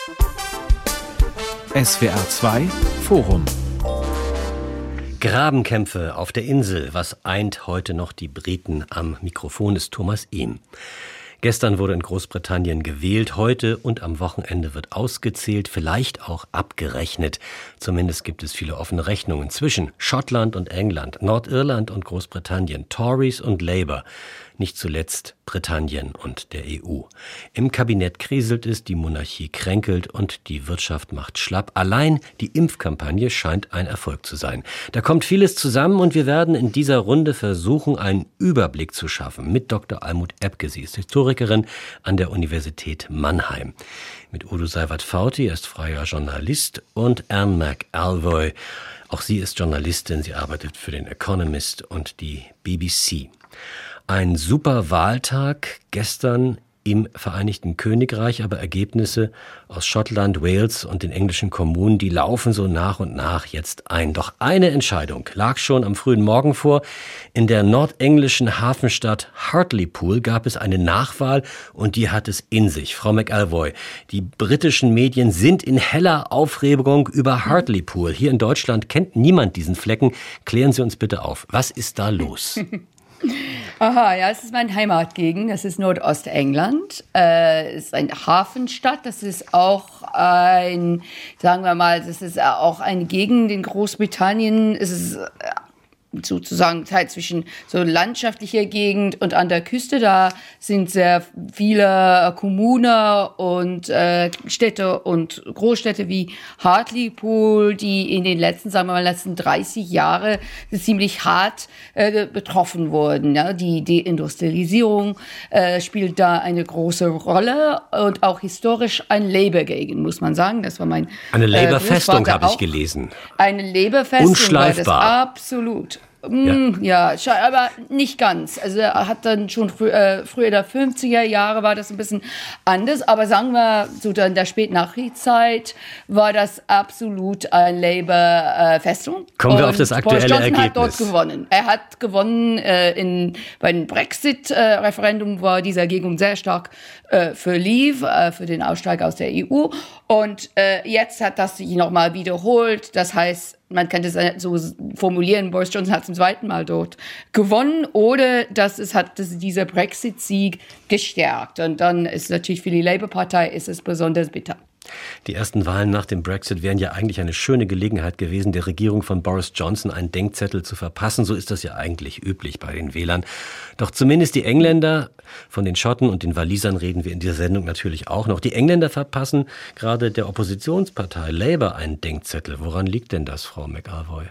SWR 2 Forum. Grabenkämpfe auf der Insel. Was eint heute noch die Briten? Am Mikrofon ist Thomas Ehm. Gestern wurde in Großbritannien gewählt, heute und am Wochenende wird ausgezählt, vielleicht auch abgerechnet. Zumindest gibt es viele offene Rechnungen zwischen Schottland und England, Nordirland und Großbritannien, Tories und Labour. Nicht zuletzt Britannien und der EU. Im Kabinett kriselt es, die Monarchie kränkelt und die Wirtschaft macht schlapp. Allein die Impfkampagne scheint ein Erfolg zu sein. Da kommt vieles zusammen und wir werden in dieser Runde versuchen, einen Überblick zu schaffen mit Dr. Almuth Epke. Sie ist Historikerin an der Universität Mannheim. Mit Udo Seiwert-Fauti, er ist freier Journalist, und Anne McElvoy. Auch sie ist Journalistin, sie arbeitet für den Economist und die BBC. Ein super Wahltag gestern im Vereinigten Königreich, aber Ergebnisse aus Schottland, Wales und den englischen Kommunen, die laufen so nach und nach jetzt ein. Doch eine Entscheidung lag schon am frühen Morgen vor. In der nordenglischen Hafenstadt Hartlepool gab es eine Nachwahl und die hat es in sich. Frau McElvoy, die britischen Medien sind in heller Aufregung über Hartlepool. Hier in Deutschland kennt niemand diesen Flecken. Klären Sie uns bitte auf. Was ist da los? Aha, ja, es ist meine Heimatgegend, das ist Nordostengland, es ist eine Hafenstadt, das ist auch sagen wir mal, das ist auch eine Gegend in Großbritannien, es ist sozusagen Zeit zwischen so landschaftlicher Gegend und an der Küste. Da sind sehr viele Kommunen und Städte und Großstädte wie Hartlepool, die in den letzten 30 Jahren ziemlich hart betroffen wurden. Ja, die Deindustrialisierung spielt da eine große Rolle und auch historisch ein Labour-Gegend, muss man sagen. Das war mein Eine Labour-Festung habe ich gelesen. Eine Labour-Festung Unschleifbar. War das absolut. Ja, aber nicht ganz. Also er hat dann schon früher der 50er Jahre war das ein bisschen anders, aber sagen wir, so in der Spätnachkriegszeit war das absolut eine Labour-Festung. Kommen wir auf das aktuelle Boris Johnson Ergebnis. Hat dort gewonnen. Er hat gewonnen bei dem Brexit-Referendum war diese Gegend sehr stark für Leave, für den Ausstieg aus der EU. Und jetzt hat das sich nochmal wiederholt. Das heißt, man kann das so formulieren, Boris Johnson hat zum zweiten Mal dort gewonnen oder dieser Brexit-Sieg gestärkt. Und dann ist natürlich für die Labour-Partei ist es besonders bitter. Die ersten Wahlen nach dem Brexit wären ja eigentlich eine schöne Gelegenheit gewesen, der Regierung von Boris Johnson einen Denkzettel zu verpassen. So ist das ja eigentlich üblich bei den Wählern. Doch zumindest die Engländer, von den Schotten und den Walisern reden wir in dieser Sendung natürlich auch noch. Die Engländer verpassen gerade der Oppositionspartei Labour einen Denkzettel. Woran liegt denn das, Frau McElvoy?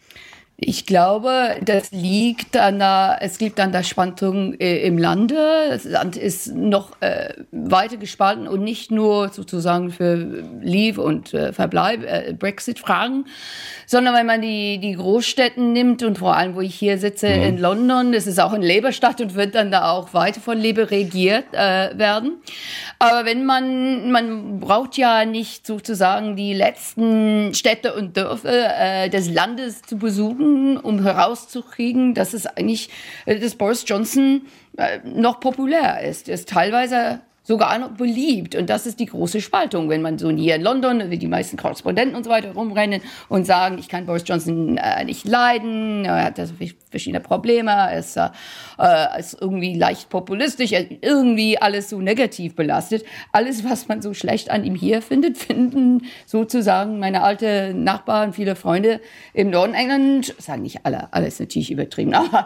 Ich glaube, es liegt an der Spannung im Lande. Das Land ist noch weiter gespalten und nicht nur sozusagen für Leave und Verbleib, Brexit-Fragen, sondern wenn man die Großstädten nimmt und vor allem, wo ich hier sitze in London, das ist auch eine Labour-Stadt und wird dann da auch weiter von Labour regiert werden. Aber wenn man braucht ja nicht sozusagen die letzten Städte und Dörfer des Landes zu besuchen, um herauszukriegen, dass es eigentlich, dass Boris Johnson noch populär ist. Er ist teilweise sogar noch beliebt. Und das ist die große Spaltung, wenn man so hier in London, wie die meisten Korrespondenten und so weiter rumrennen und sagen, ich kann Boris Johnson nicht leiden, er hat verschiedene Probleme, er ist irgendwie leicht populistisch, er ist irgendwie alles so negativ belastet. Alles, was man so schlecht an ihm hier findet, finden sozusagen meine alten Nachbarn, viele Freunde im Norden England, sagen nicht alle, alles natürlich übertrieben, aber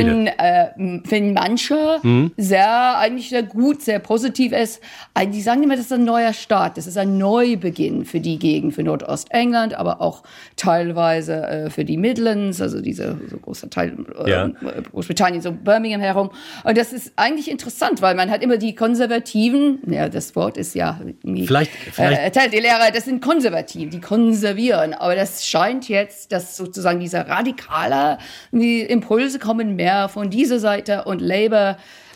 finden manche eigentlich sehr gut, sehr positiv ist. Die sagen immer, das ist ein neuer Start, das ist ein Neubeginn für die Gegend, für Nordostengland, aber auch teilweise für die Midlands, also dieser so großer Teil Großbritannien, so Birmingham herum. Und das ist eigentlich interessant, weil man hat immer die Konservativen, ja, das Wort ist ja vielleicht die Lehrer, das sind Konservative, die konservieren. Aber das scheint jetzt, dass sozusagen diese radikale Impulse kommen mehr von dieser Seite und Labour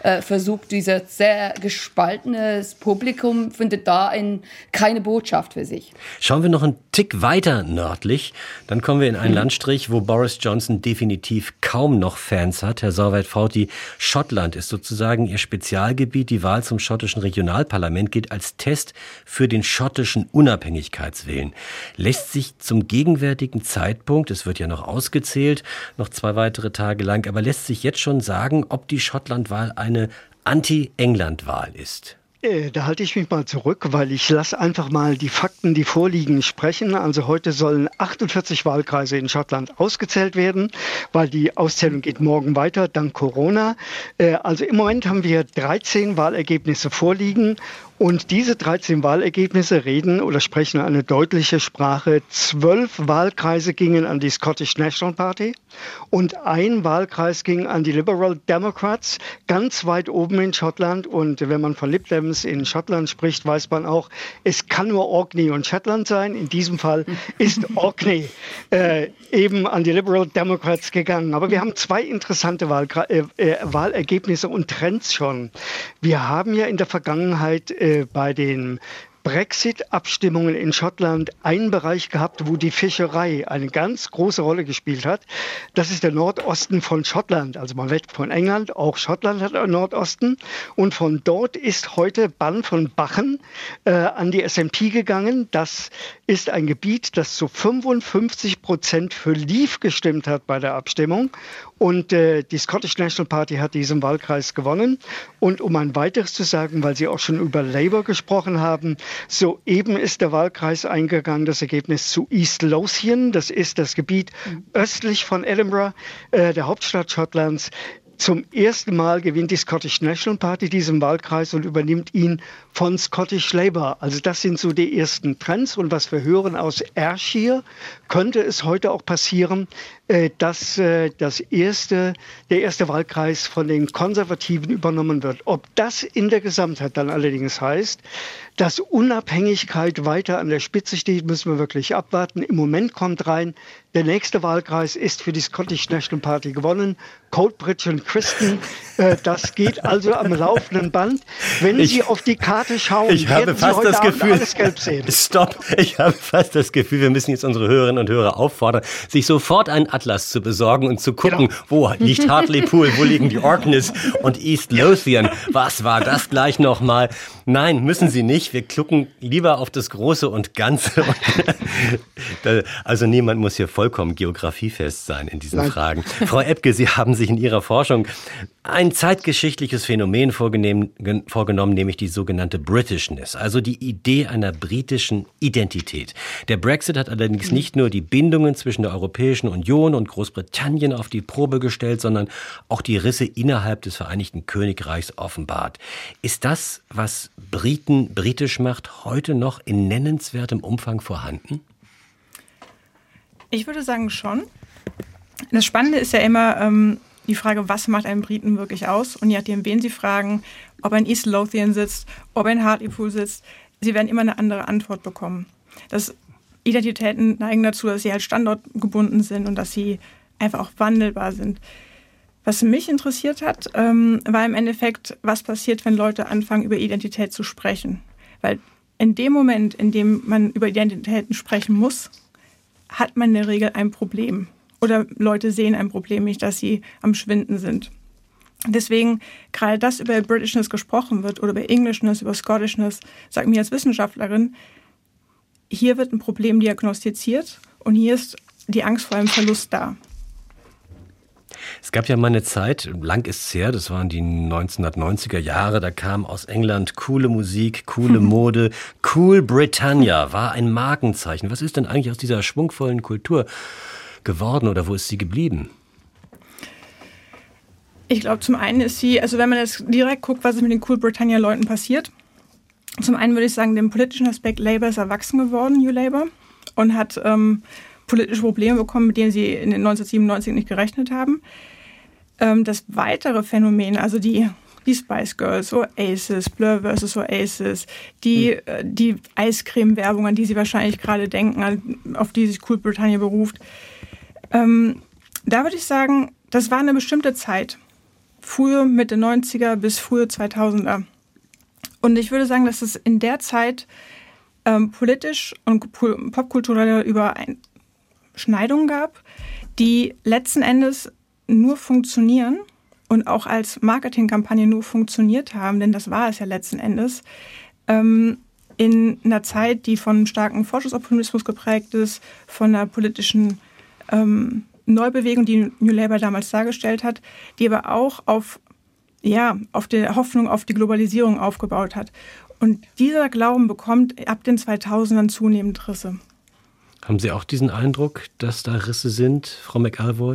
versucht, dieses sehr gespaltenes Publikum findet da keine Botschaft für sich. Schauen wir noch einen Tick weiter nördlich, dann kommen wir in einen Landstrich, wo Boris Johnson definitiv kaum noch Fans hat. Herr Sorweit-Fauti, Schottland ist sozusagen Ihr Spezialgebiet. Die Wahl zum schottischen Regionalparlament gilt als Test für den schottischen Unabhängigkeitswillen. Lässt sich zum gegenwärtigen Zeitpunkt, es wird ja noch ausgezählt, noch 2 weitere Tage lang, aber lässt sich jetzt schon sagen, ob die Schottlandwahl eine Anti-England-Wahl ist? Da halte ich mich mal zurück, weil ich lasse einfach mal die Fakten, die vorliegen, sprechen. Also heute sollen 48 Wahlkreise in Schottland ausgezählt werden, weil die Auszählung geht morgen weiter, dank Corona. Also im Moment haben wir 13 Wahlergebnisse vorliegen. Und diese 13 Wahlergebnisse reden oder sprechen eine deutliche Sprache. 12 Wahlkreise gingen an die Scottish National Party und ein Wahlkreis ging an die Liberal Democrats, ganz weit oben in Schottland. Und wenn man von Lib Dems in Schottland spricht, weiß man auch, es kann nur Orkney und Shetland sein. In diesem Fall ist Orkney eben an die Liberal Democrats gegangen. Aber wir haben 2 interessante Wahlergebnisse und Trends schon. Wir haben ja in der Vergangenheit bei den Brexit-Abstimmungen in Schottland einen Bereich gehabt, wo die Fischerei eine ganz große Rolle gespielt hat. Das ist der Nordosten von Schottland. Also man wird von England, auch Schottland hat einen Nordosten. Und von dort ist heute Bann von Bachen an die SNP gegangen. Das ist ein Gebiet, das zu 55% für Leave gestimmt hat bei der Abstimmung. Und die Scottish National Party hat diesen Wahlkreis gewonnen. Und um ein weiteres zu sagen, weil Sie auch schon über Labour gesprochen haben, soeben ist der Wahlkreis eingegangen, das Ergebnis zu East Lothian. Das ist das Gebiet östlich von Edinburgh, der Hauptstadt Schottlands. Zum ersten Mal gewinnt die Scottish National Party diesen Wahlkreis und übernimmt ihn von Scottish Labour. Also das sind so die ersten Trends. Und was wir hören aus Ayrshire, könnte es heute auch passieren, dass der erste Wahlkreis von den Konservativen übernommen wird. Ob das in der Gesamtheit dann allerdings heißt, dass Unabhängigkeit weiter an der Spitze steht, müssen wir wirklich abwarten. Im Moment kommt rein, der nächste Wahlkreis ist für die Scottish National Party gewonnen. Coatbridge und Criston, das geht also am laufenden Band. Wenn Sie auf die Karte schauen, werden Sie heute Abend alles gelb sehen. Stopp, ich habe fast das Gefühl, wir müssen jetzt unsere Hörerinnen und Hörer auffordern, sich sofort einen Atlas zu besorgen und zu gucken, wo liegt Hartlepool, wo liegen die Orkneys und East Lothian. Was war das gleich nochmal? Nein, müssen Sie nicht. Wir gucken lieber auf das Große und Ganze. Also niemand muss hier vollkommen geografiefest sein in diesen Fragen. Frau Ebke, Sie haben sich in Ihrer Forschung ein zeitgeschichtliches Phänomen vorgenommen, nämlich die sogenannte Britishness, also die Idee einer britischen Identität. Der Brexit hat allerdings nicht nur die Bindungen zwischen der Europäischen Union und Großbritannien auf die Probe gestellt, sondern auch die Risse innerhalb des Vereinigten Königreichs offenbart. Ist das, was Briten britisch macht, heute noch in nennenswertem Umfang vorhanden? Ich würde sagen schon. Das Spannende ist ja immer die Frage, was macht einen Briten wirklich aus? Und je nachdem, wen Sie fragen, ob er in East Lothian sitzt, ob er in Hartlepool sitzt, Sie werden immer eine andere Antwort bekommen. Identitäten neigen dazu, dass sie halt standortgebunden sind und dass sie einfach auch wandelbar sind. Was mich interessiert hat, war im Endeffekt, was passiert, wenn Leute anfangen, über Identität zu sprechen. Weil in dem Moment, in dem man über Identitäten sprechen muss, hat man in der Regel ein Problem. Oder Leute sehen ein Problem nicht, dass sie am Schwinden sind. Deswegen, gerade das über Britishness gesprochen wird oder über Englishness, über Scottishness, sagt mir als Wissenschaftlerin, hier wird ein Problem diagnostiziert und hier ist die Angst vor einem Verlust da. Es gab ja mal eine Zeit, lang ist es her, das waren die 1990er Jahre, da kam aus England coole Musik, coole Mode, Cool Britannia war ein Markenzeichen. Was ist denn eigentlich aus dieser schwungvollen Kultur geworden oder wo ist sie geblieben? Ich glaube, zum einen ist sie, also wenn man jetzt direkt guckt, was ist mit den Cool Britannia-Leuten passiert, zum einen würde ich sagen, dem politischen Aspekt, Labour ist erwachsen geworden, New Labour, und hat politische Probleme bekommen, mit denen sie in den 1997 nicht gerechnet haben. Das weitere Phänomen, also die Spice Girls, Oasis, Blur vs. Oasis, die Eiscreme-Werbung, an die sie wahrscheinlich gerade denken, auf die sich Cool Britannia beruft, da würde ich sagen, das war eine bestimmte Zeit. frühe Mitte 90er bis frühe 2000er. Und ich würde sagen, dass es in der Zeit politisch und popkulturelle Überschneidungen gab, die letzten Endes nur funktionieren und auch als Marketingkampagne nur funktioniert haben, denn das war es ja letzten Endes, in einer Zeit, die von starkem Forschungsoptimismus geprägt ist, von einer politischen Neubewegung, die New Labour damals dargestellt hat, die aber auch auf der Hoffnung auf die Globalisierung aufgebaut hat. Und dieser Glauben bekommt ab den 2000ern zunehmend Risse. Haben Sie auch diesen Eindruck, dass da Risse sind, Frau McAlvoy?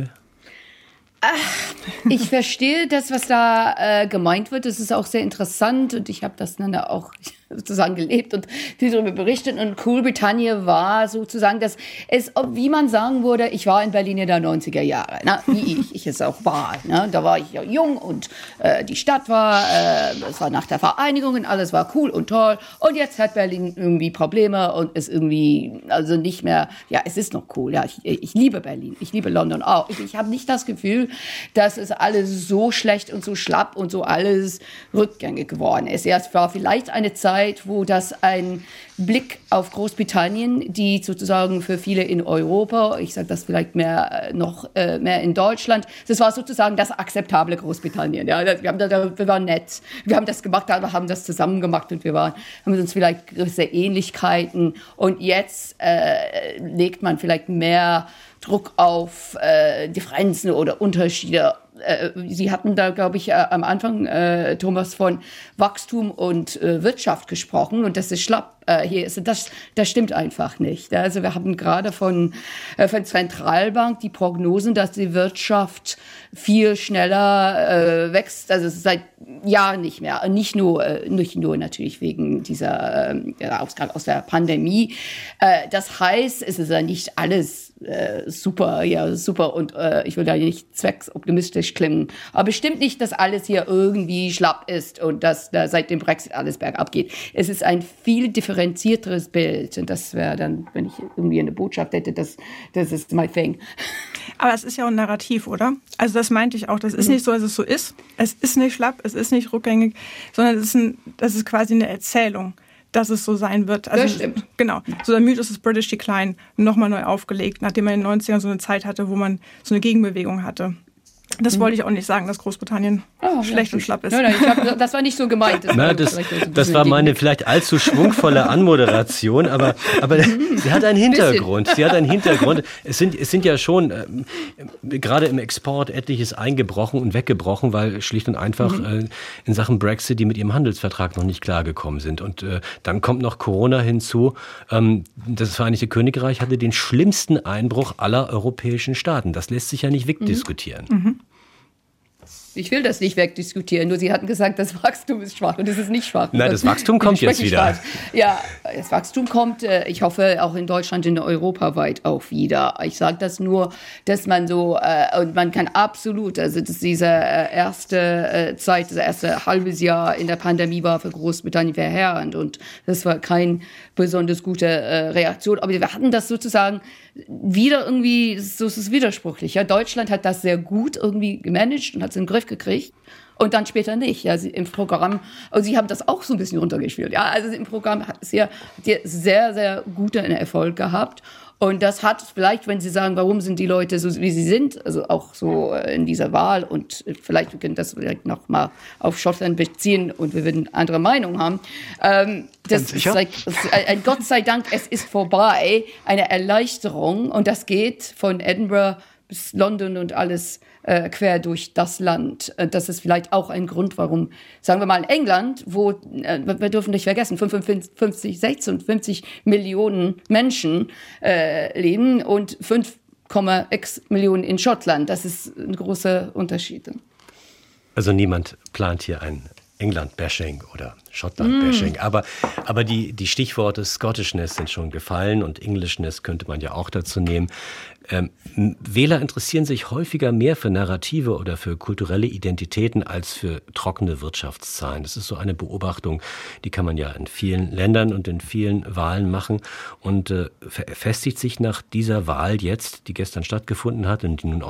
Ich verstehe das, was da gemeint wird. Das ist auch sehr interessant und ich habe das dann auch sozusagen gelebt und viel darüber berichtet. Und Großbritannien war sozusagen, dass es, wie man sagen würde, ich war in Berlin in der 90er Jahre, ne? Wie ich es auch war. Ne? Da war ich ja jung und die Stadt war, es war nach der Vereinigung und alles war cool und toll. Und jetzt hat Berlin irgendwie Probleme und ist irgendwie, also nicht mehr, ja, es ist noch cool. Ja, ich liebe Berlin, ich liebe London auch. Ich habe nicht das Gefühl, dass es alles so schlecht und so schlapp und so alles rückgängig geworden ist. Ja, es war vielleicht eine Zeit, wo das ein Blick auf Großbritannien, die sozusagen für viele in Europa, ich sage das vielleicht mehr mehr in Deutschland, das war sozusagen das akzeptable Großbritannien. Ja, wir waren nett, wir haben das gemacht, aber haben das zusammen gemacht und haben uns vielleicht gewisse Ähnlichkeiten und jetzt legt man vielleicht mehr Druck auf Differenzen oder Unterschiede. Sie hatten da, glaube ich, am Anfang, Thomas, von Wachstum und Wirtschaft gesprochen und das ist schlapp. Hier ist das stimmt einfach nicht. Also wir haben gerade von Zentralbank die Prognosen, dass die Wirtschaft viel schneller wächst. Also seit Jahren nicht mehr. Nicht nur natürlich wegen dieser Ausgang aus der Pandemie. Das heißt, es ist ja nicht alles super und ich will da nicht zwecksoptimistisch klingen. Aber bestimmt nicht, dass alles hier irgendwie schlapp ist und dass da seit dem Brexit alles bergab geht. Es ist ein viel differenzierteres Bild und das wäre dann, wenn ich irgendwie eine Botschaft hätte, das ist my thing. Aber es ist ja auch ein Narrativ, oder? Also das meinte ich auch. Das ist nicht so, dass es so ist. Es ist nicht schlapp, es ist nicht rückgängig, sondern das ist quasi eine Erzählung, dass es so sein wird. Also, das stimmt. Genau. So der Mythos des British Decline nochmal neu aufgelegt, nachdem man in den 90ern so eine Zeit hatte, wo man so eine Gegenbewegung hatte. Das wollte ich auch nicht sagen, dass Großbritannien schlecht und schlapp ist. Nein, das war nicht so gemeint. Das war meine vielleicht allzu schwungvolle Anmoderation, aber sie hat einen Hintergrund. Es sind ja schon gerade im Export etliches eingebrochen und weggebrochen, weil schlicht und einfach in Sachen Brexit die mit ihrem Handelsvertrag noch nicht klargekommen sind. Und dann kommt noch Corona hinzu. Das Vereinigte Königreich hatte den schlimmsten Einbruch aller europäischen Staaten. Das lässt sich ja nicht wegdiskutieren. Ich will das nicht wegdiskutieren, nur Sie hatten gesagt, das Wachstum ist schwach und es ist nicht schwach. Nein, das Wachstum kommt jetzt wieder. Ja, das Wachstum kommt, ich hoffe, auch in Deutschland und europaweit auch wieder. Ich sage das nur, dass man so, und man kann absolut, also dass diese erste Zeit, das erste halbes Jahr in der Pandemie war für Großbritannien verheerend und das war keine besonders gute Reaktion. Aber wir hatten das sozusagen wieder irgendwie, so ist es widersprüchlich. Ja, Deutschland hat das sehr gut irgendwie gemanagt und hat es in den Griff gekriegt und dann später nicht. Ja, im Programm, und sie haben das auch so ein bisschen runtergespielt. Ja, also im Programm hat es sehr, sehr guten Erfolg gehabt. Und das hat vielleicht, wenn Sie sagen, warum sind die Leute so, wie sie sind, also auch so in dieser Wahl und vielleicht wir können das vielleicht noch mal auf Schottland beziehen und wir würden andere Meinung haben. Das ist ein Gott sei Dank, es ist vorbei, eine Erleichterung und das geht von Edinburgh bis London und alles quer durch das Land. Das ist vielleicht auch ein Grund, warum, sagen wir mal in England, wo, wir dürfen nicht vergessen, 56 Millionen Menschen leben und 5,x Millionen in Schottland. Das ist ein großer Unterschied. Also niemand plant hier ein England-Bashing oder Schottland-Bashing. Aber die Stichworte Scottishness sind schon gefallen und Englishness könnte man ja auch dazu nehmen. Wähler interessieren sich häufiger mehr für Narrative oder für kulturelle Identitäten als für trockene Wirtschaftszahlen. Das ist so eine Beobachtung, die kann man ja in vielen Ländern und in vielen Wahlen machen und festigt sich nach dieser Wahl jetzt, die gestern stattgefunden hat und die nun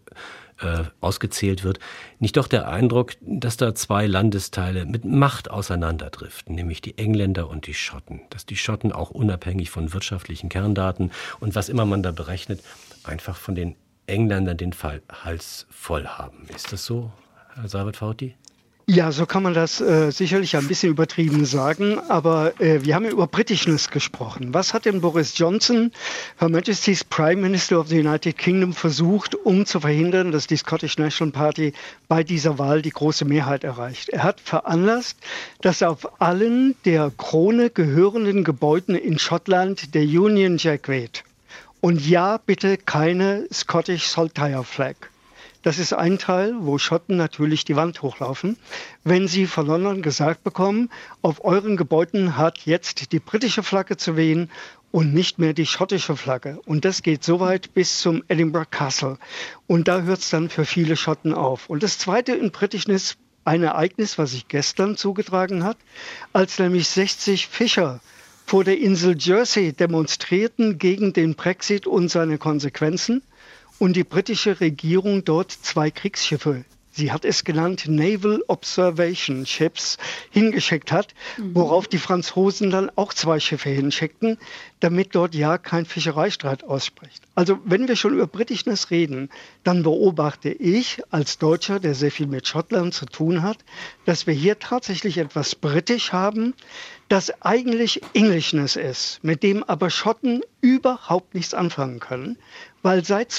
ausgezählt wird, nicht doch der Eindruck, dass da zwei Landesteile mit Macht auseinanderdriften, nämlich die Engländer und die Schotten. Dass die Schotten auch unabhängig von wirtschaftlichen Kerndaten und was immer man da berechnet, einfach von den Engländern den Hals voll haben. Ist das so, Herr Sarvet-Fouti? Ja, so kann man das sicherlich ein bisschen übertrieben sagen, aber wir haben ja über Britishness gesprochen. Was hat denn Boris Johnson, Her Majesty's Prime Minister of the United Kingdom, versucht, um zu verhindern, dass die Scottish National Party bei dieser Wahl die große Mehrheit erreicht? Er hat veranlasst, dass auf allen der Krone gehörenden Gebäuden in Schottland der Union Jack weht. Und ja, bitte keine Scottish Saltire Flag. Das ist ein Teil, wo Schotten natürlich die Wand hochlaufen. Wenn sie von London gesagt bekommen, auf euren Gebäuden hat jetzt die britische Flagge zu wehen und nicht mehr die schottische Flagge. Und das geht so weit bis zum Edinburgh Castle. Und da hört es dann für viele Schotten auf. Und das Zweite in Britishness, ein Ereignis, was sich gestern zugetragen hat, als nämlich 60 Fischer vor der Insel Jersey demonstrierten gegen den Brexit und seine Konsequenzen. Und die britische Regierung dort 2 Kriegsschiffe, sie hat es genannt Naval Observation Ships, hingeschickt hat, worauf die Franzosen dann auch 2 Schiffe hinschickten, damit dort ja kein Fischereistreit ausspricht. Also wenn wir schon über Britishness reden, dann beobachte ich als Deutscher, der sehr viel mit Schottland zu tun hat, dass wir hier tatsächlich etwas britisch haben, das eigentlich Englishness ist, mit dem aber Schotten überhaupt nichts anfangen können, weil seit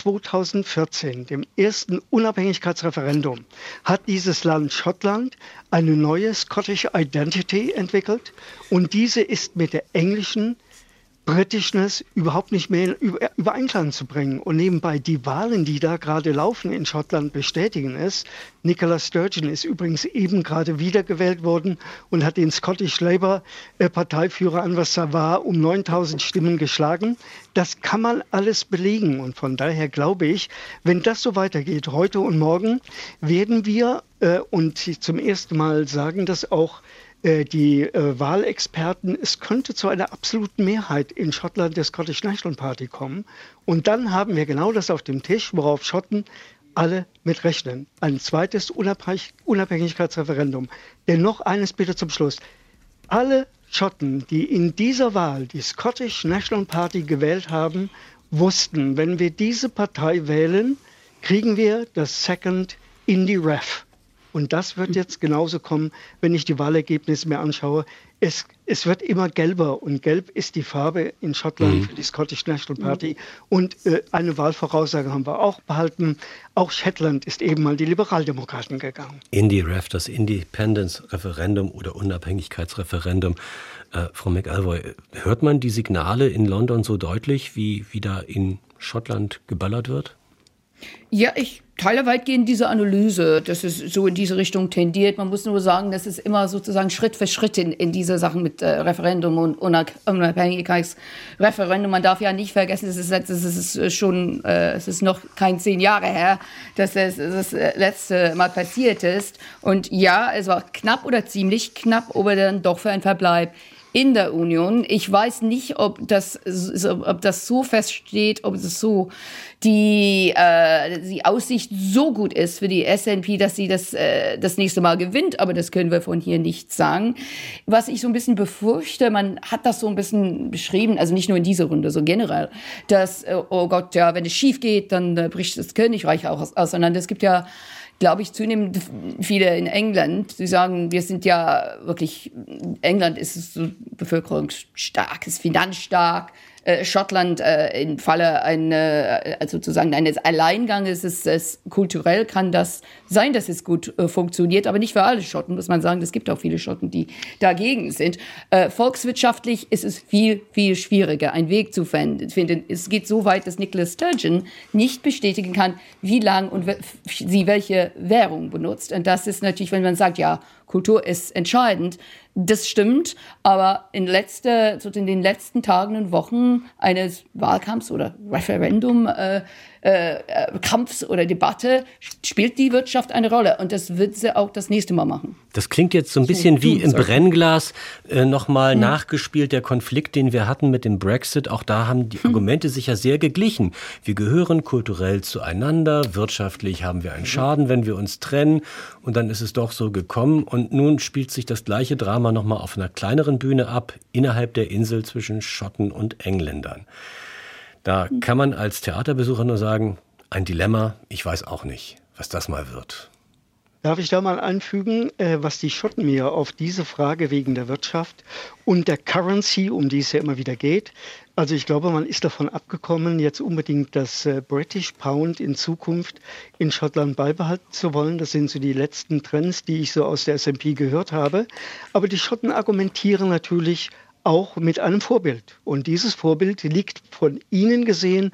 2014, dem ersten Unabhängigkeitsreferendum, hat dieses Land Schottland eine neue Scottish Identity entwickelt und diese ist mit der englischen Britishness überhaupt nicht mehr über Einklang zu bringen. Und nebenbei die Wahlen, die da gerade laufen in Schottland, bestätigen es. Nicola Sturgeon ist übrigens eben gerade wiedergewählt worden und hat den Scottish Labour Parteiführer Anwar Savard um 9.000 Stimmen geschlagen. Das kann man alles belegen. Und von daher glaube ich, wenn das so weitergeht, heute und morgen, werden wir, und zum ersten Mal sagen das auch die Wahlexperten, es könnte zu einer absoluten Mehrheit in Schottland der Scottish National Party kommen. Und dann haben wir genau das auf dem Tisch, worauf Schotten alle mit rechnen. Ein zweites Unabhängigkeitsreferendum. Denn noch eines bitte zum Schluss. Alle Schotten, die in dieser Wahl die Scottish National Party gewählt haben, wussten, wenn wir diese Partei wählen, kriegen wir das Second in die Ref. Und das wird jetzt genauso kommen, wenn ich die Wahlergebnisse mir anschaue. Es wird immer gelber und gelb ist die Farbe in Schottland für die Scottish National Party. Und eine Wahlvoraussage haben wir auch behalten. Auch Shetland ist eben mal die Liberaldemokraten gegangen. Indie-Ref, das Independence-Referendum oder Unabhängigkeitsreferendum. Frau McElvoy, hört man die Signale in London so deutlich, wie da in Schottland geböllert wird? Ja, ich teile weitgehend diese Analyse, dass es so in diese Richtung tendiert. Man muss nur sagen, dass es immer sozusagen Schritt für Schritt in diese Sachen mit Referendum und Unabhängigkeitsreferendum. Man darf ja nicht vergessen, es ist noch kein 10 Jahre her, dass es das letzte Mal passiert ist. Und ja, es war knapp oder ziemlich knapp, aber dann doch für einen Verbleib in der Union. Ich weiß nicht, ob das so feststeht, ob es so die Aussicht so gut ist für die SNP, dass sie das nächste Mal gewinnt, aber das können wir von hier nicht sagen. Was ich so ein bisschen befürchte, man hat das so ein bisschen beschrieben, also nicht nur in dieser Runde, so generell, dass, oh Gott, ja, wenn es schief geht, dann bricht das Königreich auch auseinander. Es gibt ja, glaube ich, zunehmend viele in England, die sagen, wir sind ja wirklich, England ist so bevölkerungsstark, ist finanzstark. Schottland im Falle eines Alleinganges ist kulturell kann das sein, dass es gut funktioniert, aber nicht für alle Schotten, muss man sagen. Es gibt auch viele Schotten, die dagegen sind. Volkswirtschaftlich ist es viel, viel schwieriger, einen Weg zu finden. Es geht so weit, dass Nicola Sturgeon nicht bestätigen kann, wie lang und sie welche Währung benutzt. Und das ist natürlich, wenn man sagt, ja, Kultur ist entscheidend. Das stimmt, aber in den letzten Tagen und Wochen eines Wahlkampfs oder Kampfs oder Debatte spielt die Wirtschaft eine Rolle und das wird sie auch das nächste Mal machen. Das klingt jetzt so ein bisschen wie im Brennglas nochmal nachgespielt, der Konflikt, den wir hatten mit dem Brexit. Auch da haben die Argumente sich ja sehr geglichen. Wir gehören kulturell zueinander, wirtschaftlich haben wir einen Schaden, wenn wir uns trennen und dann ist es doch so gekommen und nun spielt sich das gleiche Drama nochmal auf einer kleineren Bühne ab, innerhalb der Insel zwischen Schotten und Engländern. Da kann man als Theaterbesucher nur sagen, ein Dilemma, ich weiß auch nicht, was das mal wird. Darf ich da mal anfügen, was die Schotten mir auf diese Frage wegen der Wirtschaft und der Currency, um die es ja immer wieder geht. Also ich glaube, man ist davon abgekommen, jetzt unbedingt das British Pound in Zukunft in Schottland beibehalten zu wollen. Das sind so die letzten Trends, die ich so aus der SNP gehört habe. Aber die Schotten argumentieren natürlich auch mit einem Vorbild. Und dieses Vorbild liegt von ihnen gesehen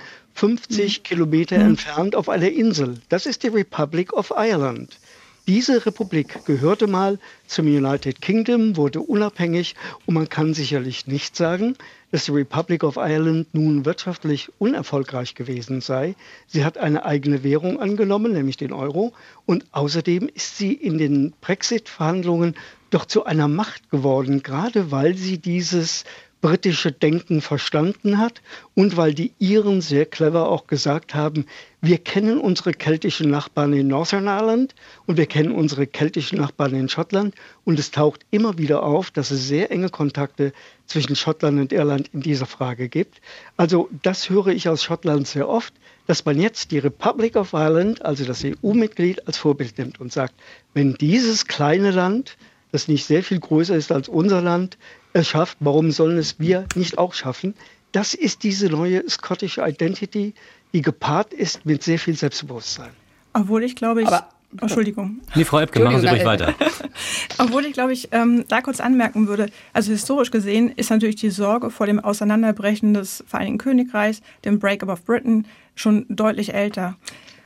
50 Kilometer entfernt auf einer Insel. Das ist die Republic of Ireland. Diese Republik gehörte mal zum United Kingdom, wurde unabhängig und man kann sicherlich nicht sagen, dass die Republic of Ireland nun wirtschaftlich unerfolgreich gewesen sei. Sie hat eine eigene Währung angenommen, nämlich den Euro, und außerdem ist sie in den Brexit-Verhandlungen doch zu einer Macht geworden, gerade weil sie dieses britische Denken verstanden hat und weil die Iren sehr clever auch gesagt haben, wir kennen unsere keltischen Nachbarn in Northern Ireland und wir kennen unsere keltischen Nachbarn in Schottland und es taucht immer wieder auf, dass es sehr enge Kontakte zwischen Schottland und Irland in dieser Frage gibt. Also das höre ich aus Schottland sehr oft, dass man jetzt die Republic of Ireland, also das EU-Mitglied, als Vorbild nimmt und sagt, wenn dieses kleine Land, das nicht sehr viel größer ist als unser Land, es schafft, warum sollen es wir nicht auch schaffen? Das ist diese neue Scottish Identity, die gepaart ist mit sehr viel Selbstbewusstsein. Obwohl ich glaube, Entschuldigung. Nee, Frau Epke, machen Sie ruhig weiter. Obwohl ich glaube, da kurz anmerken würde, also historisch gesehen ist natürlich die Sorge vor dem Auseinanderbrechen des Vereinigten Königreichs, dem Break-up of Britain, schon deutlich älter.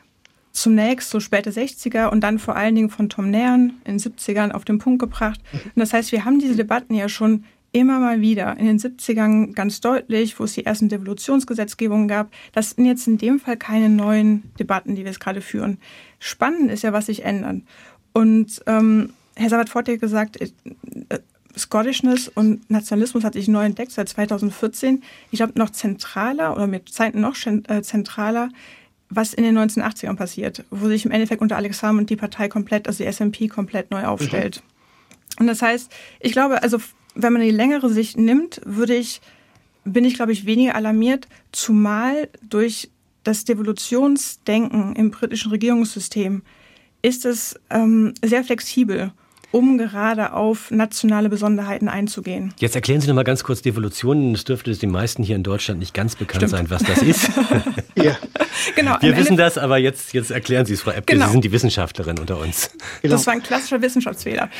Zunächst so späte 60er und dann vor allen Dingen von Tom Nairn in den 70ern auf den Punkt gebracht. Und das heißt, wir haben diese Debatten ja schon immer mal wieder in den 70ern ganz deutlich, wo es die ersten Devolutionsgesetzgebungen gab. Das sind jetzt in dem Fall keine neuen Debatten, die wir jetzt gerade führen. Spannend ist ja, was sich ändert. Und Herr Savard-Ford hat gesagt, Scottishness und Nationalismus hat sich neu entdeckt seit 2014. Ich glaube, noch zentraler oder mit Zeiten noch zentraler, was in den 1980ern passiert, wo sich im Endeffekt unter Alex Salmond die Partei komplett, also die SNP, komplett neu aufstellt. Und das heißt, ich glaube, also wenn man die längere Sicht nimmt, bin ich, glaube ich, weniger alarmiert, zumal durch das Devolutionsdenken im britischen Regierungssystem ist es sehr flexibel, um gerade auf nationale Besonderheiten einzugehen. Jetzt erklären Sie noch mal ganz kurz Devolution. Es dürfte den meisten hier in Deutschland nicht ganz bekannt sein, was das ist. Ja. Genau, wir wissen das, aber jetzt erklären Sie es, Frau Epke. Genau. Sie sind die Wissenschaftlerin unter uns. Genau. Das war ein klassischer Wissenschaftsfehler.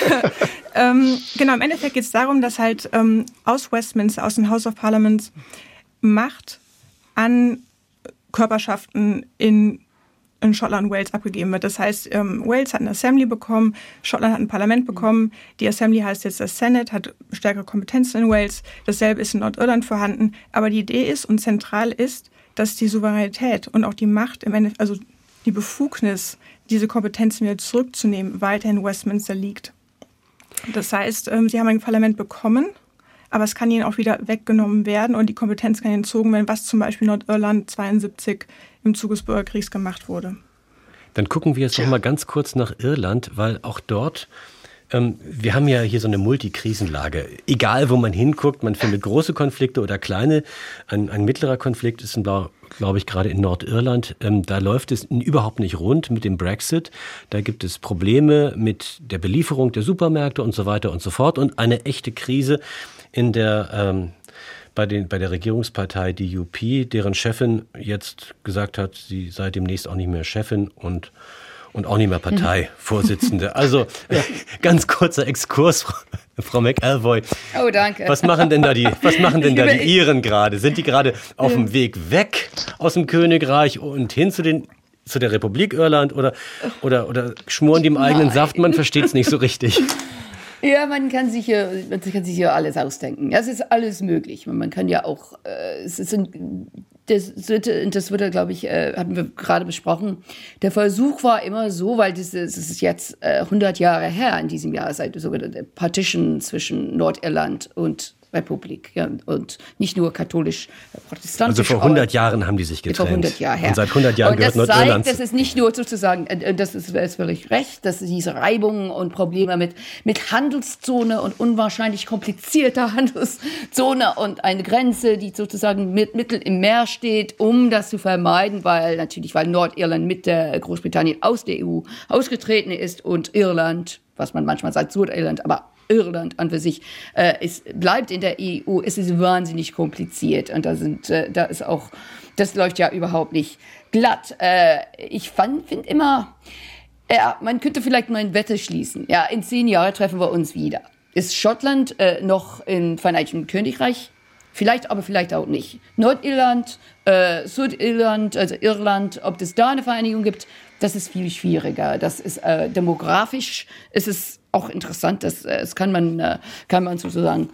Genau, im Endeffekt geht es darum, dass halt aus Westminster, aus dem House of Parliament, Macht an Körperschaften in Schottland und Wales abgegeben wird. Das heißt, Wales hat eine Assembly bekommen, Schottland hat ein Parlament bekommen. Die Assembly heißt jetzt das Senate, hat stärkere Kompetenzen in Wales. Dasselbe ist in Nordirland vorhanden. Aber die Idee ist und zentral ist, dass die Souveränität und auch die Macht, im Endeffekt, also die Befugnis, diese Kompetenzen wieder zurückzunehmen, weiter in Westminster liegt. Das heißt, sie haben ein Parlament bekommen, aber es kann ihnen auch wieder weggenommen werden und die Kompetenz kann entzogen werden, was zum Beispiel Nordirland 72 im Zuge des Bürgerkriegs gemacht wurde. Dann gucken wir jetzt noch mal ganz kurz nach Irland, weil auch dort, wir haben ja hier so eine Multikrisenlage. Egal, wo man hinguckt, man findet große Konflikte oder kleine. Ein mittlerer Konflikt ist, glaube ich, gerade in Nordirland. Da läuft es überhaupt nicht rund mit dem Brexit. Da gibt es Probleme mit der Belieferung der Supermärkte und so weiter und so fort. Und eine echte Krise in der bei der Regierungspartei DUP, deren Chefin jetzt gesagt hat, sie sei demnächst auch nicht mehr Chefin und auch nicht mehr Parteivorsitzende. Also ganz kurzer Exkurs, Frau McElvoy. Oh, danke. Was machen denn da die Iren gerade? Sind die gerade auf dem Weg weg aus dem Königreich und hin zu den zu der Republik Irland oder schmoren die im eigenen Saft? Man versteht es nicht so richtig. Ja, man kann sich ja alles ausdenken. Es ist alles möglich. Man kann ja auch, das wird, glaube ich, hatten wir gerade besprochen. Der Versuch war immer so, weil das ist jetzt 100 Jahre her in diesem Jahr, seit sogar der Partition zwischen Nordirland und Republik, ja, und nicht nur katholisch-protestantisch. Also vor 100 Jahren haben die sich getrennt. Vor 100 Jahren her. Und seit 100 Jahren gehört Nordirland. Und das zeigt, dass es nicht nur sozusagen, das ist völlig recht, dass diese Reibungen und Probleme mit Handelszone und unwahrscheinlich komplizierter Handelszone und eine Grenze, die sozusagen mitten im Meer steht, um das zu vermeiden, weil Nordirland mit der Großbritannien aus der EU ausgetreten ist und Irland, was man manchmal sagt Südirland, aber Irland an für sich bleibt in der EU, es ist wahnsinnig kompliziert und das läuft ja überhaupt nicht glatt. Ich finde immer, man könnte vielleicht mal eine Wette schließen. Ja, in 10 Jahren treffen wir uns wieder. Ist Schottland noch im Vereinigten Königreich? Vielleicht, aber vielleicht auch nicht. Nordirland, Südirland, also Irland, ob es da eine Vereinigung gibt, das ist viel schwieriger. Das ist demografisch, ist es auch interessant, das kann man sozusagen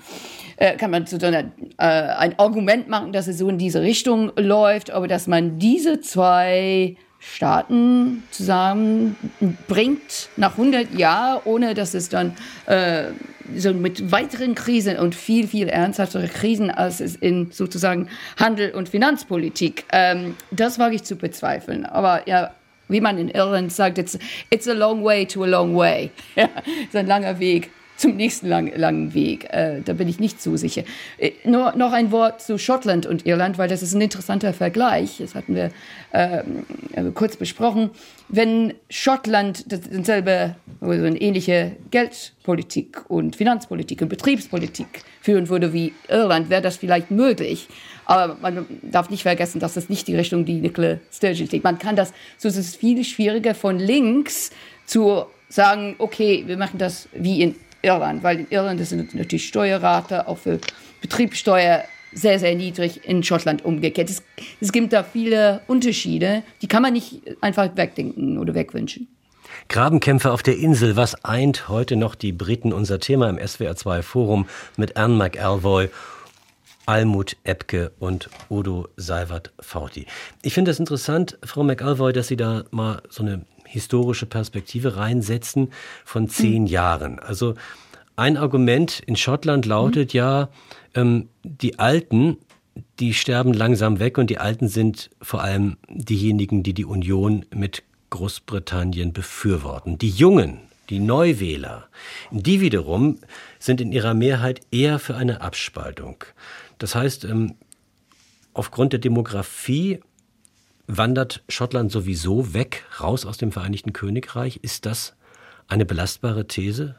ein Argument machen, dass es so in diese Richtung läuft, aber dass man diese zwei Staaten zusammenbringt nach 100 Jahren, ohne dass es dann so mit weiteren Krisen und viel, viel ernsthaftere Krisen als es in sozusagen Handel- und Finanzpolitik, das wage ich zu bezweifeln. Aber ja, wie man in Irland sagt, it's a long way to a long way. Ja, ist ein langer Weg zum nächsten langen Weg. Da bin ich nicht so sicher. Nur noch ein Wort zu Schottland und Irland, weil das ist ein interessanter Vergleich. Das hatten wir kurz besprochen. Wenn Schottland dasselbe, also eine ähnliche Geldpolitik und Finanzpolitik und Betriebspolitik führen würde wie Irland, wäre das vielleicht möglich. Aber man darf nicht vergessen, dass das nicht die Richtung, die Nicola Sturgeon geht. Man kann das, so ist es viel schwieriger von links zu sagen, okay, wir machen das wie in Irland, weil in Irland ist natürlich Steuerrate auch für Betriebssteuer sehr, sehr niedrig, in Schottland umgekehrt. Es gibt da viele Unterschiede, die kann man nicht einfach wegdenken oder wegwünschen. Grabenkämpfe auf der Insel, was eint heute noch die Briten? Unser Thema im SWR2 Forum mit Anne McElvoy, Almut Ebke und Odo Seiwert-Forti. Ich finde es interessant, Frau McElvoy, dass Sie da mal so eine historische Perspektive reinsetzen von 10 Jahren. Also ein Argument in Schottland lautet die Alten, die sterben langsam weg und die Alten sind vor allem diejenigen, die die Union mit Großbritannien befürworten. Die Jungen, die Neuwähler, die wiederum sind in ihrer Mehrheit eher für eine Abspaltung. Das heißt, aufgrund der Demografie wandert Schottland sowieso weg, raus aus dem Vereinigten Königreich. Ist das eine belastbare These?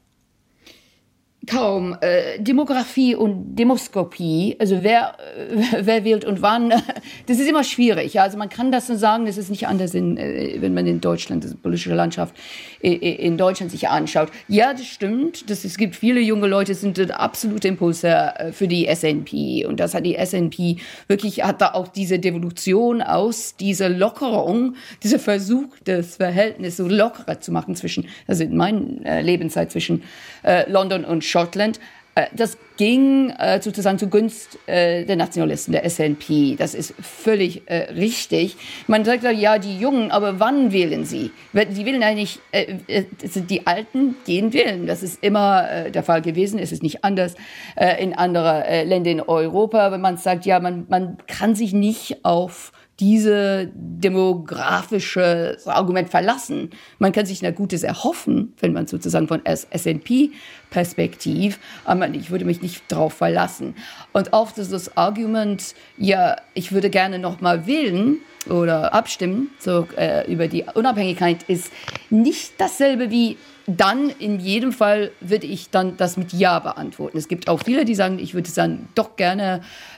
Kaum. Demografie und Demoskopie, also wer wählt und wann, das ist immer schwierig. Ja? Also man kann das so sagen, das ist nicht anders, wenn man in Deutschland, die politische Landschaft in Deutschland sich anschaut. Ja, das stimmt. Es gibt viele junge Leute, die sind absolute Impulse für die SNP. Und das hat die SNP wirklich, hat da auch diese Devolution aus, diese Lockerung, dieser Versuch, das Verhältnis so lockerer zu machen also in meiner Lebenszeit zwischen London und Schottland. Das ging sozusagen zugunsten der Nationalisten, der SNP. Das ist völlig richtig. Man sagt ja, die Jungen, aber wann wählen sie? Die wählen eigentlich, die Alten gehen wählen. Das ist immer der Fall gewesen. Es ist nicht anders in anderen Ländern in Europa. Wenn man sagt, ja, man kann sich nicht auf diese demografische Argument verlassen. Man kann sich ein Gutes erhoffen, wenn man sozusagen von SNP-Perspektiv, aber ich würde mich nicht darauf verlassen. Und oft ist das Argument, ja, ich würde gerne noch mal wählen oder abstimmen über die Unabhängigkeit, ist nicht dasselbe wie dann in jedem Fall würde ich dann das mit Ja beantworten. Es gibt auch viele, die sagen, ich würde es dann doch gerne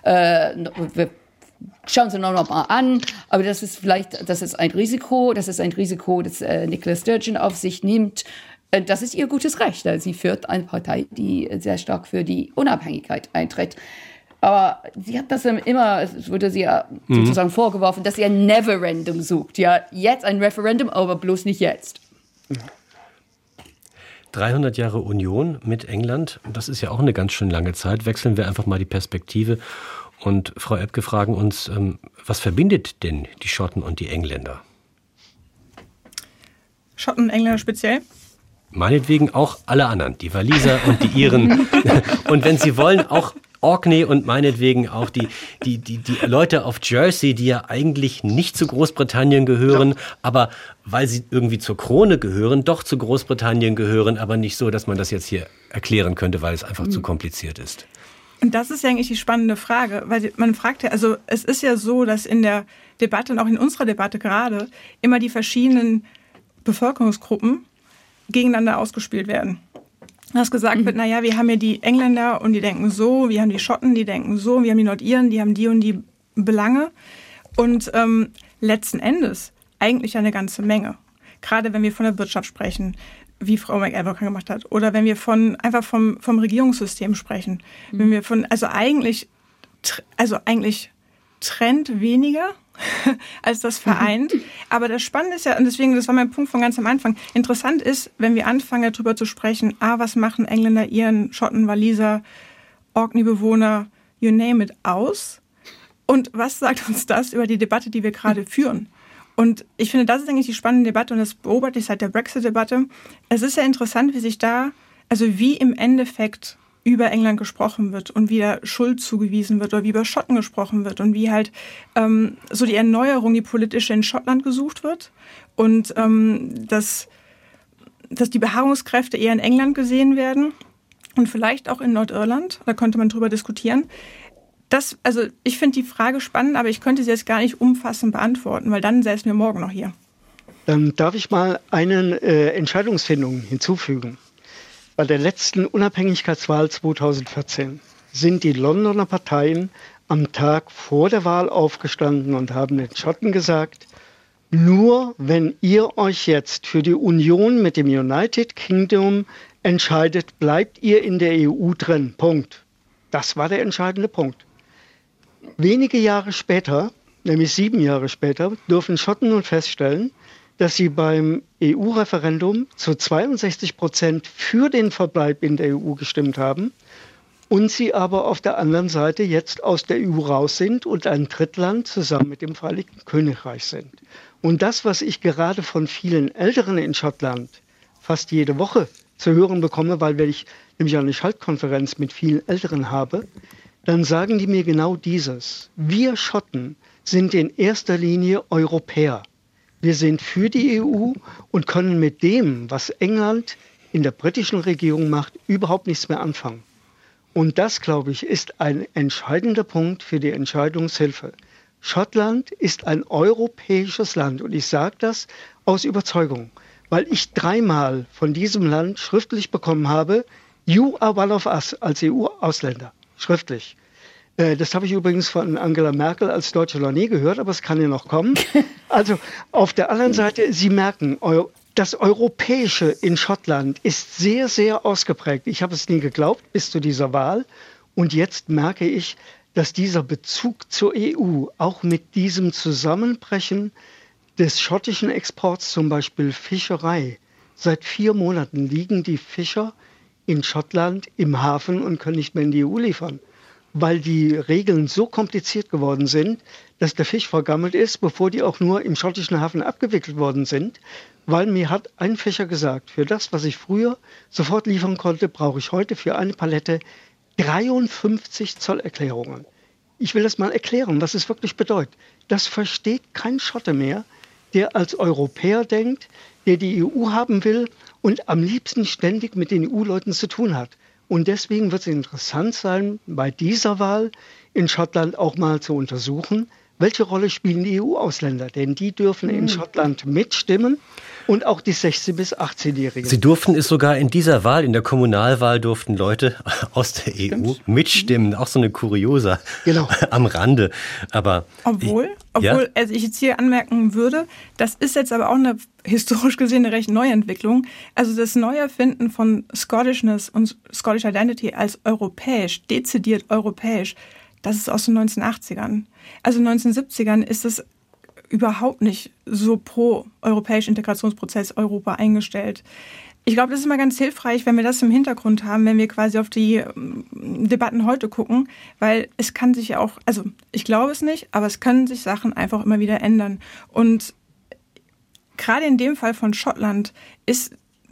schauen Sie noch mal an, aber das ist ein Risiko, das Nicola Sturgeon auf sich nimmt. Das ist ihr gutes Recht. Sie führt eine Partei, die sehr stark für die Unabhängigkeit eintritt. Aber sie hat das immer, es wurde sie ja sozusagen vorgeworfen, dass sie ein Neverendum sucht. Ja, jetzt ein Referendum, aber bloß nicht jetzt. 300 Jahre Union mit England, das ist ja auch eine ganz schön lange Zeit. Wechseln wir einfach mal die Perspektive. Und Frau Ebke fragen uns, was verbindet denn die Schotten und die Engländer? Schotten und Engländer speziell? Meinetwegen auch alle anderen, die Waliser und die Iren. Und wenn Sie wollen, auch Orkney und meinetwegen auch die Leute auf Jersey, die ja eigentlich nicht zu Großbritannien gehören, aber weil sie irgendwie zur Krone gehören, doch zu Großbritannien gehören, aber nicht so, dass man das jetzt hier erklären könnte, weil es einfach zu kompliziert ist. Und das ist ja eigentlich die spannende Frage, weil man fragt ja, also es ist ja so, dass in der Debatte und auch in unserer Debatte gerade immer die verschiedenen Bevölkerungsgruppen gegeneinander ausgespielt werden. Dass gesagt wird, naja, wir haben ja die Engländer und die denken so, wir haben die Schotten, die denken so, wir haben die Nordiren, die haben die und die Belange. Und letzten Endes eigentlich eine ganze Menge. Gerade wenn wir von der Wirtschaft sprechen, wie Frau McElvockan gemacht hat, oder wenn wir einfach vom Regierungssystem sprechen. Wenn wir eigentlich trennt weniger als das vereint. Aber das Spannende ist ja, und deswegen, das war mein Punkt von ganz am Anfang, interessant ist, wenn wir anfangen darüber zu sprechen, was machen Engländer, Iren, Schotten, Waliser, Orkney-Bewohner, you name it, aus? Und was sagt uns das über die Debatte, die wir gerade führen? Und ich finde, das ist eigentlich die spannende Debatte und das beobachte ich seit der Brexit-Debatte. Es ist ja interessant, wie im Endeffekt über England gesprochen wird und wie da Schuld zugewiesen wird oder wie über Schotten gesprochen wird und wie halt so die Erneuerung, die politische in Schottland gesucht wird und dass die Beharrungskräfte eher in England gesehen werden und vielleicht auch in Nordirland. Da könnte man drüber diskutieren. Ich finde die Frage spannend, aber ich könnte sie jetzt gar nicht umfassend beantworten, weil dann säßen wir morgen noch hier. Dann darf ich mal eine Entscheidungsfindung hinzufügen. Bei der letzten Unabhängigkeitswahl 2014 sind die Londoner Parteien am Tag vor der Wahl aufgestanden und haben den Schotten gesagt, nur wenn ihr euch jetzt für die Union mit dem United Kingdom entscheidet, bleibt ihr in der EU drin. Punkt. Das war der entscheidende Punkt. Wenige Jahre später, nämlich 7 Jahre später, dürfen Schotten nun feststellen, dass sie beim EU-Referendum zu 62% für den Verbleib in der EU gestimmt haben und sie aber auf der anderen Seite jetzt aus der EU raus sind und ein Drittland zusammen mit dem Vereinigten Königreich sind. Und das, was ich gerade von vielen Älteren in Schottland fast jede Woche zu hören bekomme, weil wenn ich nämlich eine Schaltkonferenz mit vielen Älteren habe, dann sagen die mir genau dieses. Wir Schotten sind in erster Linie Europäer. Wir sind für die EU und können mit dem, was England in der britischen Regierung macht, überhaupt nichts mehr anfangen. Und das, glaube ich, ist ein entscheidender Punkt für die Entscheidungshilfe. Schottland ist ein europäisches Land und ich sage das aus Überzeugung, weil ich 3-mal von diesem Land schriftlich bekommen habe, you are one of us als EU-Ausländer, schriftlich. Das habe ich übrigens von Angela Merkel als Deutsche noch nie gehört, aber es kann ja noch kommen. Also auf der anderen Seite, Sie merken, das Europäische in Schottland ist sehr, sehr ausgeprägt. Ich habe es nie geglaubt bis zu dieser Wahl. Und jetzt merke ich, dass dieser Bezug zur EU auch mit diesem Zusammenbrechen des schottischen Exports, zum Beispiel Fischerei, seit 4 Monaten liegen die Fischer in Schottland im Hafen und können nicht mehr in die EU liefern, weil die Regeln so kompliziert geworden sind, dass der Fisch vergammelt ist, bevor die auch nur im schottischen Hafen abgewickelt worden sind. Weil mir hat ein Fischer gesagt, für das, was ich früher sofort liefern konnte, brauche ich heute für eine Palette 53 Zollerklärungen. Ich will das mal erklären, was es wirklich bedeutet. Das versteht kein Schotte mehr, der als Europäer denkt, der die EU haben will und am liebsten ständig mit den EU-Leuten zu tun hat. Und deswegen wird es interessant sein, bei dieser Wahl in Schottland auch mal zu untersuchen, welche Rolle spielen die EU-Ausländer? Denn die dürfen in Schottland mitstimmen und auch die 16- bis 18-Jährigen. Sie durften es sogar in dieser Wahl, in der Kommunalwahl durften Leute aus der EU mitstimmen. Auch so eine Kuriosa am Rande. Aber Obwohl, also ich jetzt hier anmerken würde, das ist jetzt aber auch eine historisch gesehen eine recht neue Entwicklung. Also das Neuerfinden von Scottishness und Scottish Identity als europäisch, dezidiert europäisch, das ist aus den 1980ern. Also in den 1970ern ist es überhaupt nicht so pro europäischen Integrationsprozess Europa eingestellt. Ich glaube, das ist immer ganz hilfreich, wenn wir das im Hintergrund haben, wenn wir quasi auf die Debatten heute gucken, weil es kann sich ja auch, also ich glaube es nicht, aber es können sich Sachen einfach immer wieder ändern. Und gerade in dem Fall von Schottland ist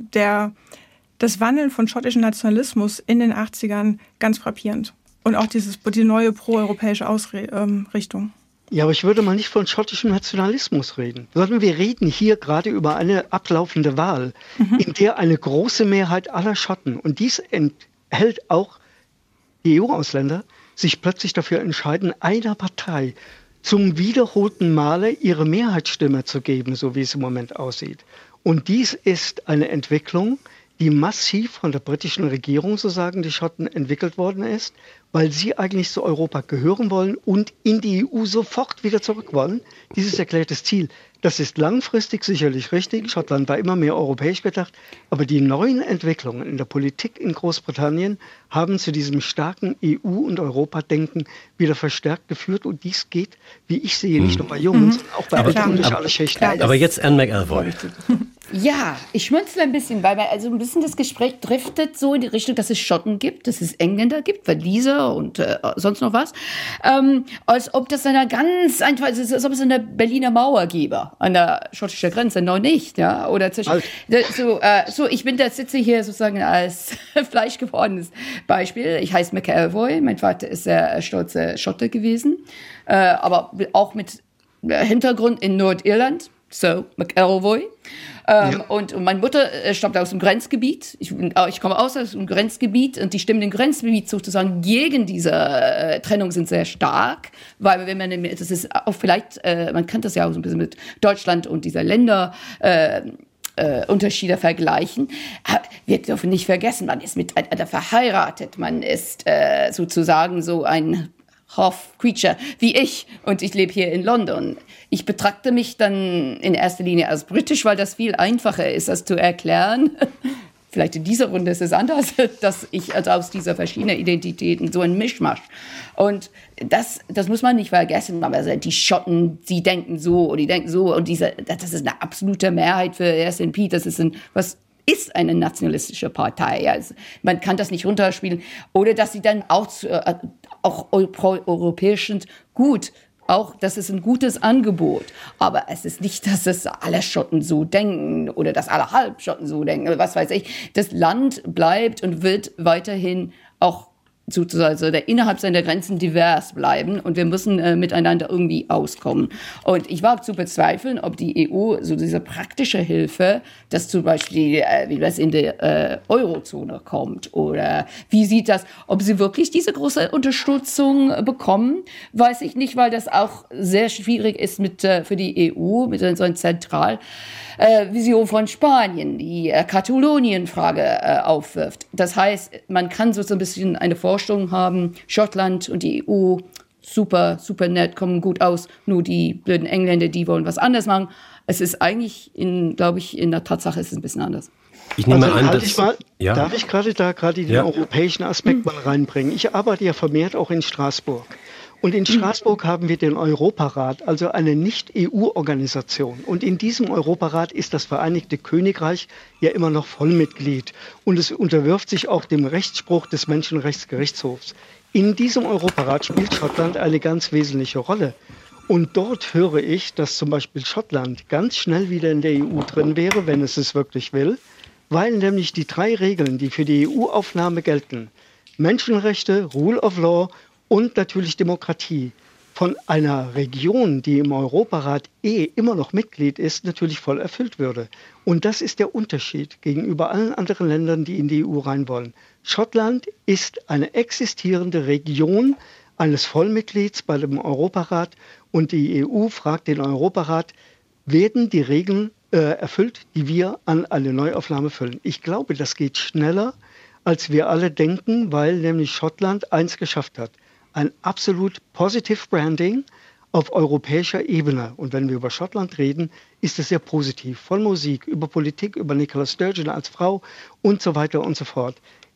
das Wandeln von schottischem Nationalismus in den 80ern ganz frappierend. Und auch die neue proeuropäische Ausrichtung. Ja, aber ich würde mal nicht von schottischem Nationalismus reden, sondern wir reden hier gerade über eine ablaufende Wahl, in der eine große Mehrheit aller Schotten, und dies enthält auch die EU-Ausländer, sich plötzlich dafür entscheiden, einer Partei zum wiederholten Male ihre Mehrheitsstimme zu geben, so wie es im Moment aussieht. Und dies ist eine Entwicklung, die massiv von der britischen Regierung, so sagen die Schotten, entwickelt worden ist, weil sie eigentlich zu Europa gehören wollen und in die EU sofort wieder zurück wollen. Dieses erklärtes Ziel. Das ist langfristig sicherlich richtig. Schottland war immer mehr europäisch gedacht. Aber die neuen Entwicklungen in der Politik in Großbritannien haben zu diesem starken EU- und Europadenken wieder verstärkt geführt. Und dies geht, wie ich sehe, nicht nur bei Jungen, sondern auch bei Älteren durch alle Schichten. Aber jetzt Anne McElvoy. Ja, ich schmunzle ein bisschen, weil also ein bisschen das Gespräch driftet so in die Richtung, dass es Schotten gibt, dass es Engländer gibt, Waliser und sonst noch was. Als ob das eine ganz einfach, als ob es eine Berliner Mauer gäbe an der schottischen Grenze, noch nicht, ja, oder zwischen, sitze hier sozusagen als fleischgewordenes Beispiel. Ich heiße McElvoy, mein Vater ist sehr stolzer Schotte gewesen, aber auch mit Hintergrund in Nordirland, so McElvoy. Und meine Mutter stammt aus dem Grenzgebiet. Ich komme aus dem Grenzgebiet und die Stimmen im Grenzgebiet sozusagen gegen diese Trennung sind sehr stark, weil wenn man, das ist auch vielleicht, man kann das ja auch so ein bisschen mit Deutschland und dieser Länder Unterschiede vergleichen. Wir dürfen nicht vergessen, man ist miteinander verheiratet, man ist sozusagen so ein Half-Creature wie ich und ich lebe hier in London. Ich betrachte mich dann in erster Linie als britisch, weil das viel einfacher ist, das zu erklären. Vielleicht in dieser Runde ist es anders, dass ich also aus dieser verschiedenen Identitäten so ein Mischmasch. Und das muss man nicht vergessen. Aber die Schotten, die denken so und die denken so. Und das ist eine absolute Mehrheit für SNP. Das ist ist eine nationalistische Partei. Also man kann das nicht runterspielen. Oder dass sie dann auch pro-europäisch sind. Gut, auch das ist ein gutes Angebot. Aber es ist nicht, dass es alle Schotten so denken oder dass alle Halbschotten so denken oder was weiß ich. Das Land bleibt und wird weiterhin auch sozusagen innerhalb seiner Grenzen divers bleiben und wir müssen miteinander irgendwie auskommen. Und ich wage zu bezweifeln, ob die EU so diese praktische Hilfe, dass zum Beispiel, wie das in der Eurozone kommt oder wie sieht das, ob sie wirklich diese große Unterstützung bekommen, weiß ich nicht, weil das auch sehr schwierig ist für die EU, mit so einer Zentralvision von Spanien, die Katalonien-Frage aufwirft. Das heißt, man kann so ein bisschen eine Vorstellung haben, Schottland und die EU, super, super nett, kommen gut aus, nur die blöden Engländer, die wollen was anderes machen. Es ist eigentlich, glaube ich, in der Tatsache ist es ein bisschen anders. Ich nehme an, darf ich gerade den europäischen Aspekt mal reinbringen? Ich arbeite ja vermehrt auch in Straßburg. Und in Straßburg haben wir den Europarat, also eine Nicht-EU-Organisation. Und in diesem Europarat ist das Vereinigte Königreich ja immer noch Vollmitglied. Und es unterwirft sich auch dem Rechtsspruch des Menschenrechtsgerichtshofs. In diesem Europarat spielt Schottland eine ganz wesentliche Rolle. Und dort höre ich, dass zum Beispiel Schottland ganz schnell wieder in der EU drin wäre, wenn es wirklich will, weil nämlich die 3 Regeln, die für die EU-Aufnahme gelten, Menschenrechte, Rule of Law und natürlich Demokratie, von einer Region, die im Europarat immer noch Mitglied ist, natürlich voll erfüllt würde. Und das ist der Unterschied gegenüber allen anderen Ländern, die in die EU rein wollen. Schottland ist eine existierende Region eines Vollmitglieds bei dem Europarat und die EU fragt den Europarat, werden die Regeln erfüllt, die wir an eine Neuaufnahme füllen. Ich glaube, das geht schneller, als wir alle denken, weil nämlich Schottland eins geschafft hat. Ein absolut positive Branding auf europäischer Ebene. Und wenn wir über Schottland reden, ist es sehr positiv. Von Musik, über Politik, über Nicola Sturgeon als Frau und so weiter und so fort.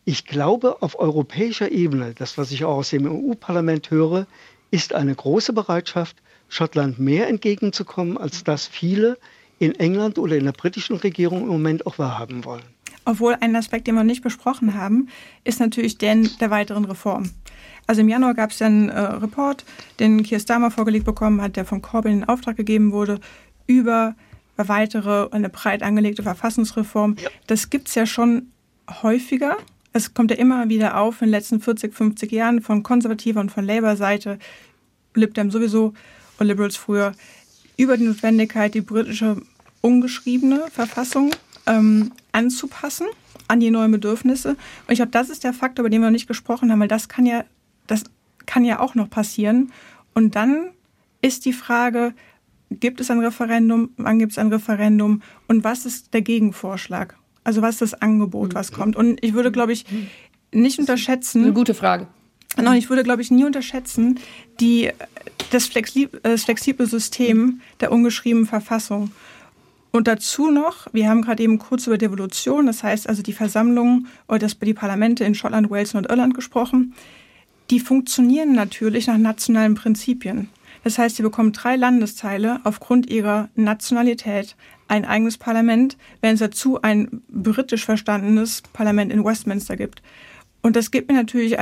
Ich glaube, auf europäischer Ebene, das, was ich auch aus dem EU-Parlament höre, ist eine große Bereitschaft, Schottland mehr entgegenzukommen, als das viele in England oder in der britischen Regierung im Moment auch wahrhaben wollen. Obwohl ein Aspekt, den wir nicht besprochen haben, ist natürlich der weiteren Reform. Also im Januar gab es einen Report, den Keir Starmer vorgelegt bekommen hat, der von Corbyn in Auftrag gegeben wurde, über eine breit angelegte Verfassungsreform. Ja. Das gibt es ja schon häufiger. Es kommt ja immer wieder auf in den letzten 40, 50 Jahren von konservativer und von Labour-Seite, Lib Dem sowieso und Liberals früher, über die Notwendigkeit, die britische ungeschriebene Verfassung anzupassen an die neuen Bedürfnisse. Und ich glaube, das ist der Faktor, über den wir noch nicht gesprochen haben, weil das kann ja auch noch passieren. Und dann ist die Frage, gibt es ein Referendum, wann gibt es ein Referendum und was ist der Gegenvorschlag? Also was ist das Angebot, was kommt? Und ich würde, glaube ich, nicht unterschätzen... Eine gute Frage. Ich würde, glaube ich, nie unterschätzen, das flexible System der ungeschriebenen Verfassung. Und dazu noch, wir haben gerade eben kurz über Devolution, das heißt also die Versammlungen oder die Parlamente in Schottland, Wales und Irland gesprochen, die funktionieren natürlich nach nationalen Prinzipien. Das heißt, sie bekommen 3 Landesteile aufgrund ihrer Nationalität ein eigenes Parlament, wenn es dazu ein britisch verstandenes Parlament in Westminster gibt. Und das gibt mir natürlich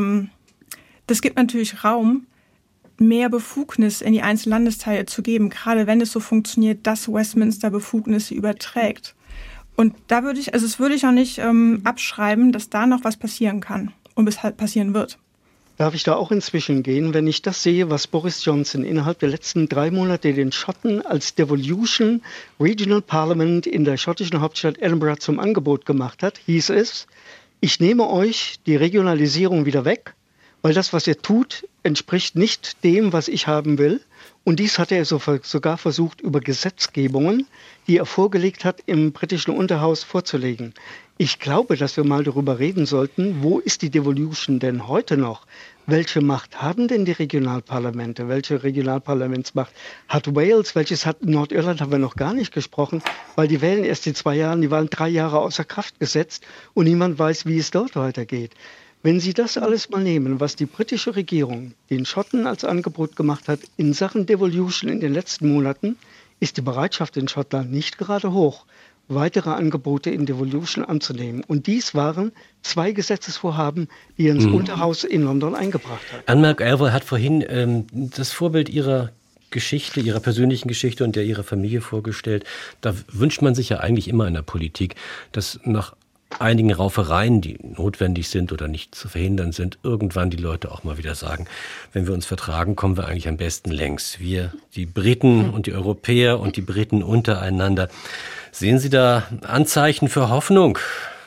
Raum, mehr Befugnis in die einzelnen Landesteile zu geben, gerade wenn es so funktioniert, dass Westminster Befugnisse überträgt. Und da würde ich auch nicht abschreiben, dass da noch was passieren kann und es halt passieren wird. Darf ich da auch inzwischen gehen, wenn ich das sehe, was Boris Johnson innerhalb der letzten 3 Monate den Schotten als Devolution Regional Parliament in der schottischen Hauptstadt Edinburgh zum Angebot gemacht hat, hieß es, ich nehme euch die Regionalisierung wieder weg, weil das, was ihr tut, entspricht nicht dem, was ich haben will. Und dies hat er sogar versucht, über Gesetzgebungen, die er vorgelegt hat, im britischen Unterhaus vorzulegen. Ich glaube, dass wir mal darüber reden sollten, wo ist die Devolution denn heute noch? Welche Macht haben denn die Regionalparlamente? Welche Regionalparlamentsmacht hat Wales? Welches hat Nordirland? Haben wir noch gar nicht gesprochen, weil die wählen erst in 2 Jahren, die waren 3 Jahre außer Kraft gesetzt und niemand weiß, wie es dort weitergeht. Wenn Sie das alles mal nehmen, was die britische Regierung den Schotten als Angebot gemacht hat in Sachen Devolution in den letzten Monaten, ist die Bereitschaft in Schottland nicht gerade hoch, weitere Angebote in Devolution anzunehmen. Und dies waren 2 Gesetzesvorhaben, die er ins Unterhaus in London eingebracht hat. Anne McElroy hat vorhin das Vorbild ihrer Geschichte, ihrer persönlichen Geschichte und der ihrer Familie vorgestellt. Da wünscht man sich ja eigentlich immer in der Politik, dass nach einigen Raufereien, die notwendig sind oder nicht zu verhindern sind, irgendwann die Leute auch mal wieder sagen, wenn wir uns vertragen, kommen wir eigentlich am besten längs. Wir, die Briten und die Europäer und die Briten untereinander. Sehen Sie da Anzeichen für Hoffnung?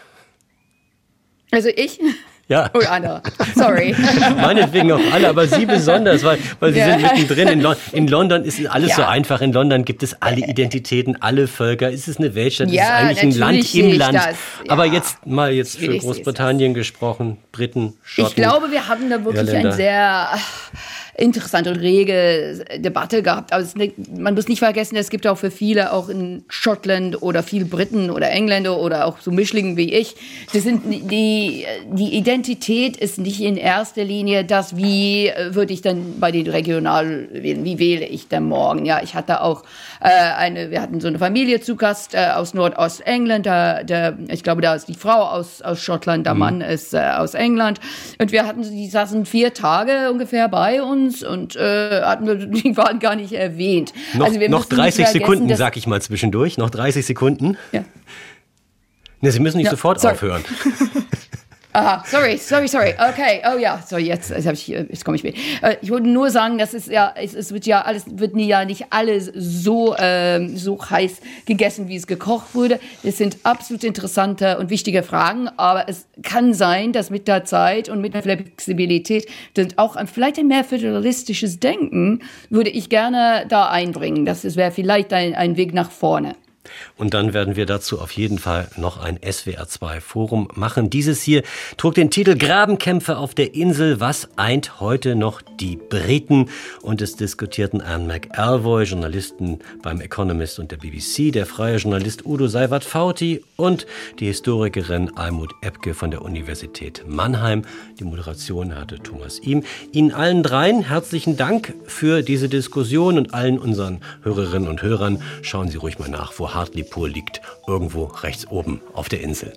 Also ich? Ja. Oh, Anna, sorry. Meinetwegen auch alle, aber Sie besonders, weil Sie sind mittendrin. In London ist alles so einfach. In London gibt es alle Identitäten, alle Völker. Es ist eine Weltstadt, es ist eigentlich ein Land im Land. Das, aber jetzt für Großbritannien gesprochen, Briten, Schotten. Ich glaube, wir haben da wirklich ein sehr interessante und rege Debatte gehabt. Aber man muss nicht vergessen, es gibt auch für viele, auch in Schottland oder viele Briten oder Engländer oder auch so Mischlingen wie ich, die Identität ist nicht in erster Linie das, wie würde ich dann bei den Regional wählen, wie wähle ich denn morgen? Ja, ich hatte auch wir hatten so eine Familie zu Gast aus Nordostengland, ich glaube, da ist die Frau aus Schottland, der Mann ist aus England und die saßen 4 Tage ungefähr bei uns und die waren gar nicht erwähnt. Noch 30 Sekunden, sag ich mal zwischendurch, noch 30 Sekunden. Ja. Ne, Sie müssen nicht sofort aufhören. Aha, sorry. Okay, oh ja, sorry, jetzt komme ich mit. Ich wollte nur sagen, dass es wird nicht alles so heiß gegessen, wie es gekocht wurde. Es sind absolut interessante und wichtige Fragen, aber es kann sein, dass mit der Zeit und mit der Flexibilität und auch vielleicht ein mehr föderalistisches Denken würde ich gerne da einbringen. Das wäre vielleicht ein Weg nach vorne. Und dann werden wir dazu auf jeden Fall noch ein SWR2-Forum machen. Dieses hier trug den Titel Grabenkämpfe auf der Insel. Was eint heute noch die Briten? Und es diskutierten Anne McElvoy, Journalisten beim Economist und der BBC, der freie Journalist Udo Seiwert-Fauti und die Historikerin Almut Ebke von der Universität Mannheim. Die Moderation hatte Thomas Ihm. Ihnen allen dreien herzlichen Dank für diese Diskussion und allen unseren Hörerinnen und Hörern. Schauen Sie ruhig mal nach, wo Hartlepool liegt. Irgendwo rechts oben auf der Insel.